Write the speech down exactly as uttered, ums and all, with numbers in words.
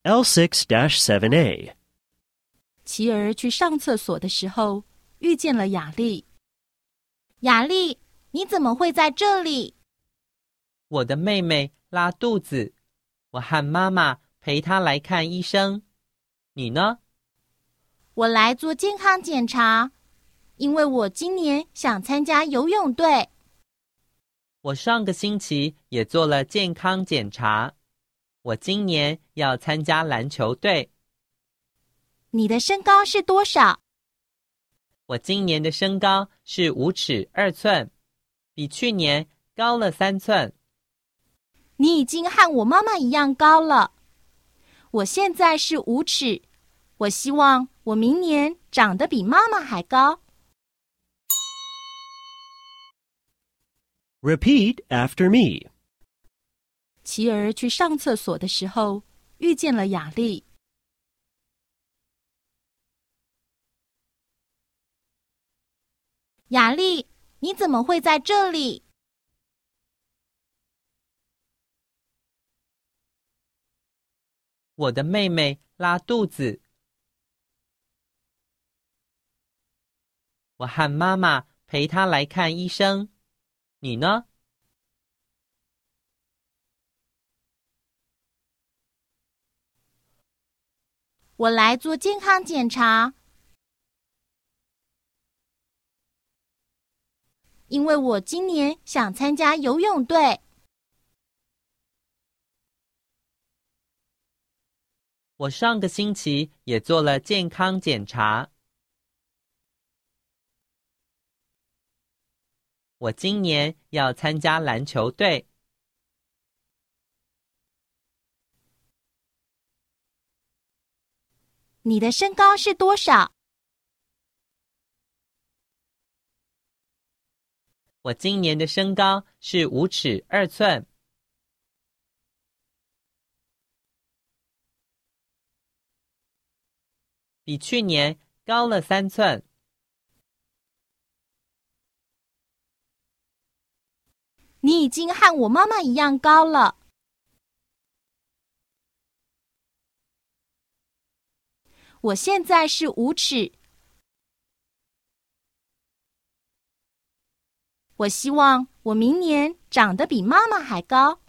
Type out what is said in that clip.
L six dash seven A. 琪儿去上厕所的时候，遇见了雅丽。 雅丽，你怎么会在这里？ 我的妹妹拉肚子，我和妈妈陪她来看医生。你呢？ 我来做健康检查，因为我今年想参加游泳队。 我上个星期也做了健康检查，我今年要参加篮球队。 你的身高是多少？ 我今年的身高是五尺二寸，比去年高了三寸。 你已经和我妈妈一样高了。我现在是五尺，我希望我明年长得比妈妈还高。 Repeat after me. 琪儿去上厕所的时候，遇见了雅丽。 雅丽，你怎么会在这里？ 我的妹妹拉肚子，我和妈妈陪她来看医生。你呢？ 我来做健康检查，因为我今年想参加游泳队。 我上个星期也做了健康检查，我今年要参加篮球队。 你的身高是多少？ 我今年的身高是五尺二寸，比去年高了三寸。 你已经和我妈妈一样高了。我现在是五尺，我希望我明年长得比妈妈还高。